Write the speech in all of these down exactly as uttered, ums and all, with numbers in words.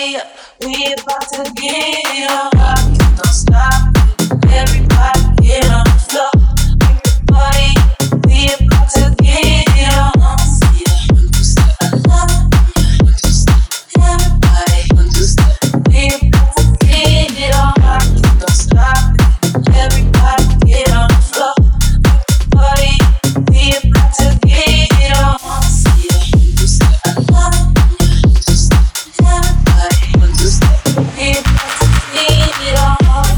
body up. We about to get it on. Don't stop. Everybody get on the floor. Break the body up. We about to get it on. Yeah, one, two, step. I love it. One, two, step. Everybody, one, two, step. We about to get it on. Don't stop. Everybody get on the floor. Break the body up. We about to get it on. Yeah, one, two, step. I love it. One, two, step. Everybody, one, two, step. We about to get it on.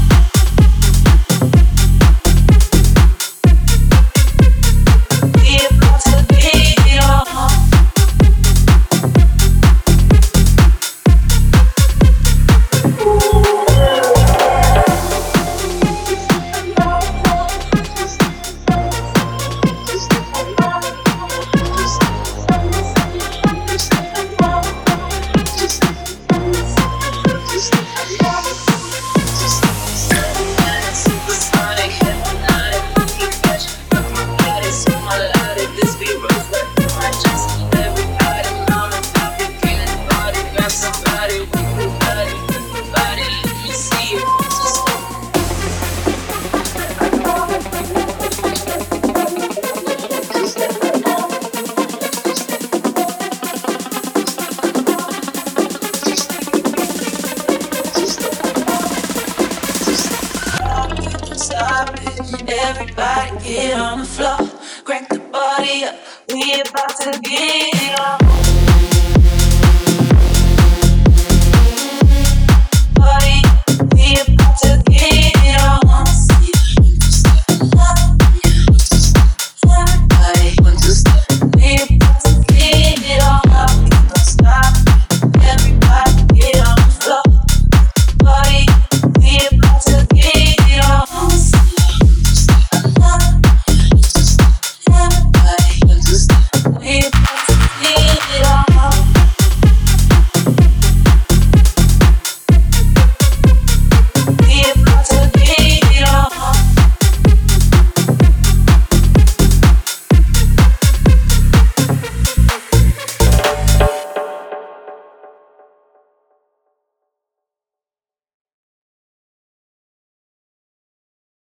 Everybody get on the floor, crank the body up. We about to get it on.